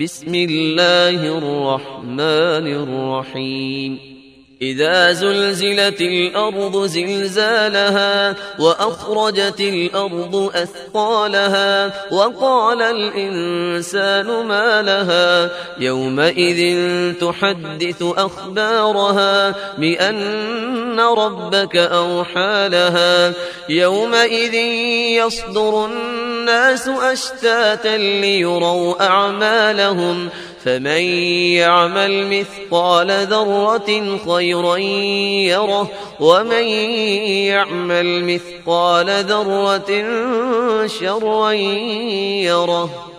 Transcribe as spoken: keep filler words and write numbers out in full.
بسم الله الرحمن الرحيم إذا زلزلت الأرض زلزالها وأخرجت الأرض أثقالها وقال الإنسان ما لها يومئذ تحدث أخبارها بأن ربك أوحى لها يومئذ يصدر الناس أشتاتا ليروا أعمالهم فمن يعمل مثقال ذرة خيرا يره ومن يعمل مثقال ذرة شرا يره.